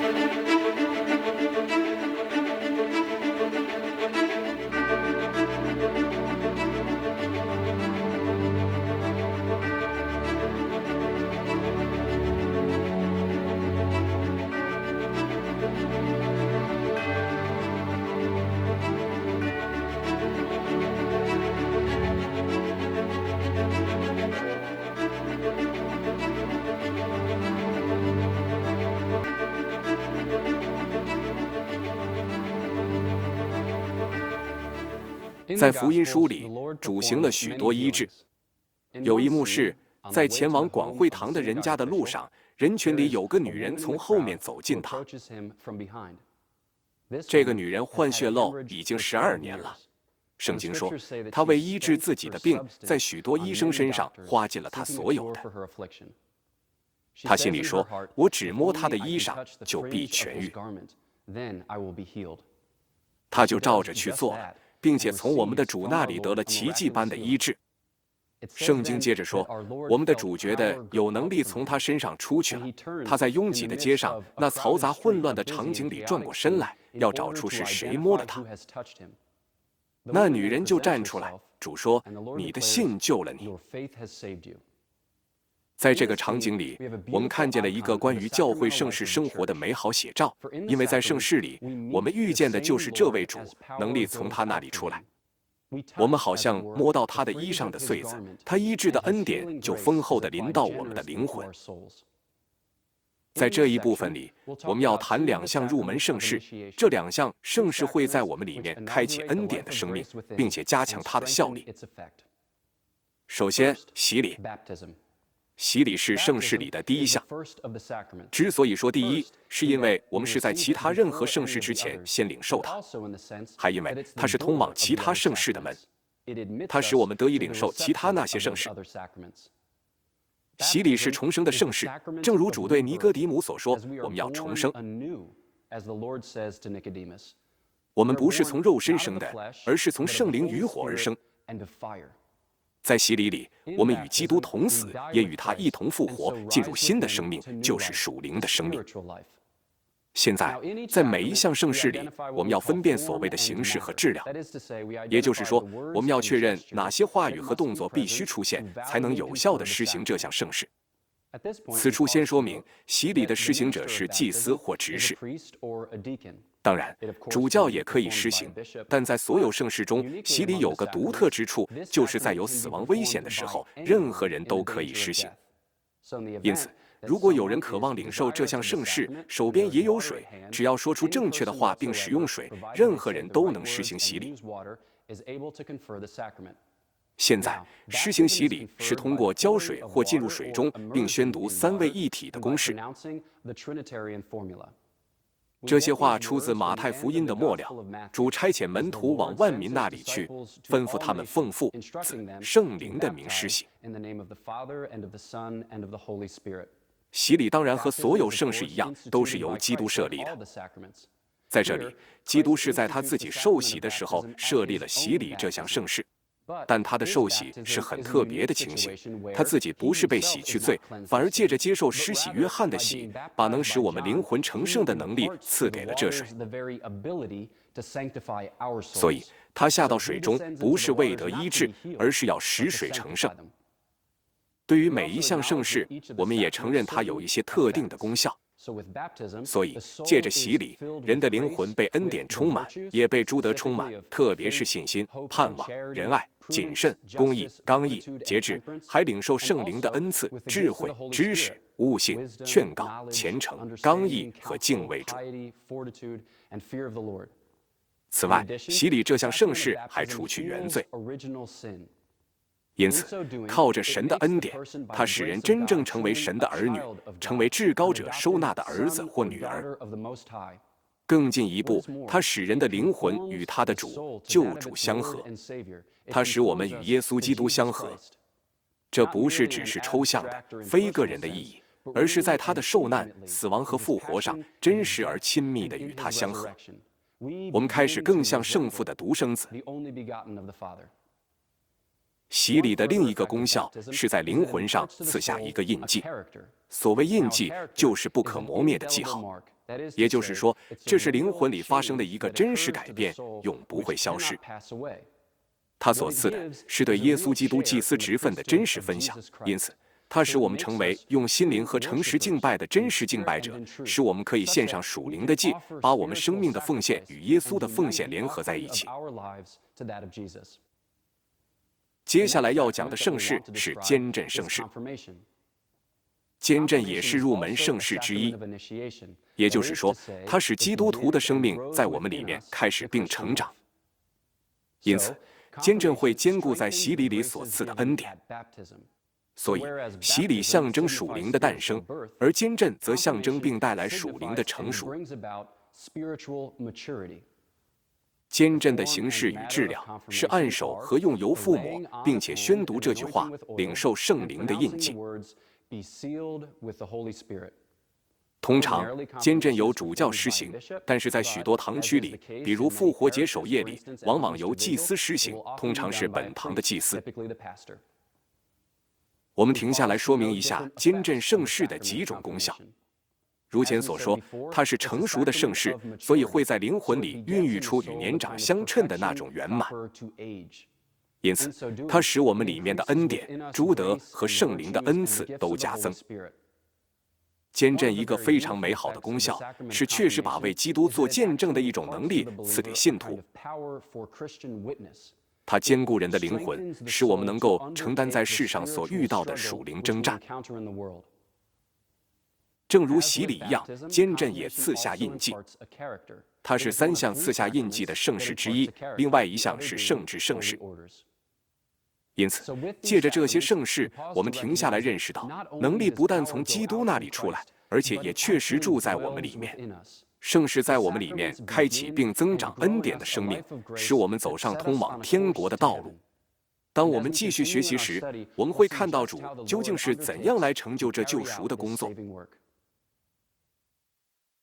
在福音书里，主行了许多医治。有一幕是在前往广会堂的人家的路上，人群里有个女人从后面走近他。这个女人患血漏已经12年了。圣经说，她为医治自己的病，在许多医生身上花尽了她所有的。她心里说：“我只摸她的衣裳，就必痊愈。”她就照着去做了，并且从我们的主那里得了奇迹般的医治。圣经接着说，我们的主觉得有能力从他身上出去了。他在拥挤的街上，那嘈杂混乱的场景里转过身来，要找出是谁摸了他。那女人就站出来，主说：“你的信救了你。”在这个场景里，我们看见了一个关于教会圣事生活的美好写照，因为在圣事里，我们遇见的就是这位主，能力从他那里出来。我们好像摸到他的衣裳的穗子，他医治的恩典就丰厚地临到我们的灵魂。在这一部分里，我们要谈2项入门圣事，这2项圣事会在我们里面开启恩典的生命，并且加强它的效力。首先，洗礼。洗礼是圣事里的第一项。之所以说第一，是因为我们是在其他任何圣事之前先领受它，还因为它是通往其他圣事的门，它使我们得以领受其他那些圣事。洗礼是重生的圣事，正如主对尼哥底母所说，我们要重生。我们不是从肉身生的，而是从圣灵与火而生。在洗礼里，我们与基督同死，也与他一同复活，进入新的生命，就是属灵的生命。现在，在每一项圣事里，我们要分辨所谓的形式和质量，也就是说，我们要确认哪些话语和动作必须出现，才能有效地施行这项圣事。此处先说明，洗礼的施行者是祭司或执事。当然，主教也可以施行，但在所有圣事中，洗礼有个独特之处，就是在有死亡危险的时候，任何人都可以施行。因此，如果有人渴望领受这项圣事，手边也有水，只要说出正确的话并使用水，任何人都能施行洗礼。现在，施行洗礼是通过浇水或进入水中，并宣读3位一体的公式。这些话出自马太福音的末了，主差遣门徒往万民那里去，吩咐他们奉父、子、圣灵的名施洗。洗礼当然和所有圣事一样，都是由基督设立的。在这里，基督是在他自己受洗的时候设立了洗礼这项圣事。但他的受洗是很特别的情形，他自己不是被洗去罪，反而借着接受施洗约翰的洗，把能使我们灵魂成圣的能力赐给了这水。所以，他下到水中不是为得医治，而是要使水成圣。对于每一项圣事，我们也承认它有一些特定的功效。所以，借着洗礼，人的灵魂被恩典充满，也被诸德充满，特别是信心、盼望、仁爱、谨慎、公义、刚毅、节制，还领受圣灵的恩赐、智慧、知识、悟性、劝告、虔诚、刚毅和敬畏主。此外，洗礼这项圣事还除去原罪。因此，靠着神的恩典，他使人真正成为神的儿女，成为至高者收纳的儿子或女儿。更进一步，他使人的灵魂与他的主、救主相合，他使我们与耶稣基督相合。这不是只是抽象的、非个人的意义，而是在他的受难、死亡和复活上，真实而亲密地与他相合。我们开始更像圣父的独生子。 洗礼的另一个功效是在灵魂上刺下一个印记。所谓印记，就是不可磨灭的记号。也就是说，这是灵魂里发生的一个真实改变，永不会消失。他所赐的是对耶稣基督祭司职分的真实分享，因此，它使我们成为用心灵和诚实敬拜的真实敬拜者，使我们可以献上属灵的祭，把我们生命的奉献与耶稣的奉献联合在一起。接下来要讲的圣事是坚振圣事。坚振也是入门圣事之一，也就是说，它使基督徒的生命在我们里面开始并成长。因此，坚振会兼顾在洗礼里所赐的恩典。所以，洗礼象征属灵的诞生，而坚振则象征并带来属灵的成熟。坚振的形式与质量是按手和用油覆抹，并且宣读这句话，领受圣灵的印记。通常，坚振由主教施行，但是在许多堂区里，比如复活节守夜里，往往由祭司施行，通常是本堂的祭司。我们停下来说明一下坚振圣事的几种功效。如前所说，它是成熟的圣事，所以会在灵魂里孕育出与年长相称的那种圆满。因此，它使我们里面的恩典、诸德和圣灵的恩赐都加增。坚振一个非常美好的功效，是确实把为基督做见证的一种能力赐给信徒。它坚固人的灵魂，使我们能够承担在世上所遇到的属灵征战。正如洗礼一样，坚振也赐下印记。它是3项赐下印记的圣事之一，另外1项是圣职圣事。因此，借着这些圣事，我们停下来认识到，能力不但从基督那里出来，而且也确实住在我们里面。圣事在我们里面开启并增长恩典的生命，使我们走上通往天国的道路。当我们继续学习时，我们会看到主究竟是怎样来成就这救赎的工作。